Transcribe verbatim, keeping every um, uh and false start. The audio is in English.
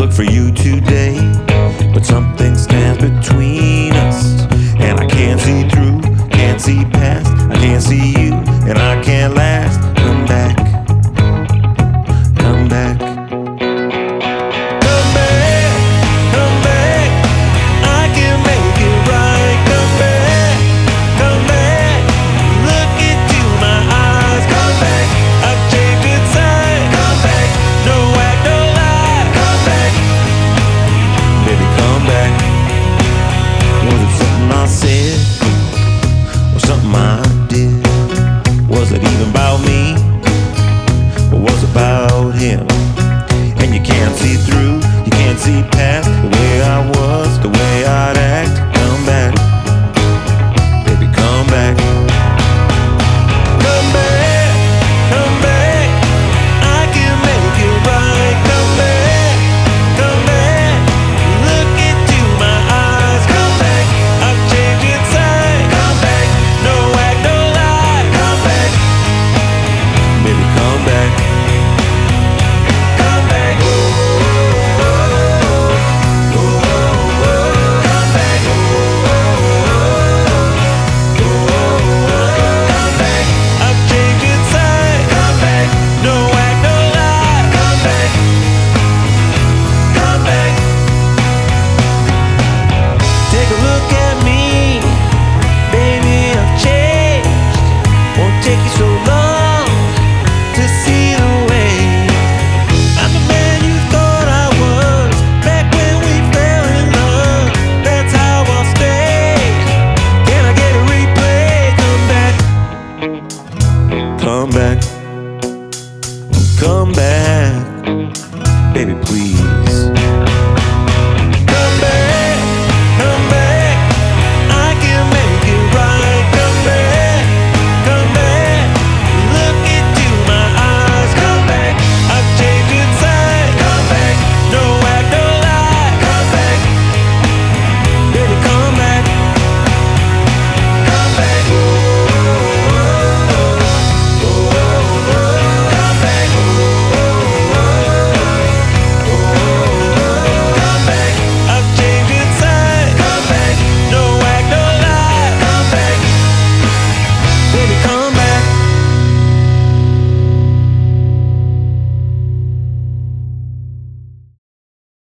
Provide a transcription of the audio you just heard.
look for you today, but something stands between us, and I can't see through, can't see past. I can't see you, and I can't last. Come back, come back. Come back, come back. I can make it right. Come back, come back. Look into my eyes. Come back. I've changed inside. Come back. No act, no lie. Come back, baby, come back. Was it something I said, or something I did? Was it even about me, or was it about him? And you can't see through, you can't see past the way I was, the way I'd act. Come back, baby, come back. Come back, come back. I can make it right. Come back, come back. Look into my eyes. Come back. I've changed inside. Come back. No act, no lie. Come back, baby, come back. Come back. Come back. Come back. I've changed inside. Come back. No act, no lie. Come back. Come back. Take a look at me, baby, I've changed. Won't take you so long to see the way I'm the man you thought I was back when we fell in love. That's how I'll stay. Can I get a replay? Come back, come back, come back, baby, please.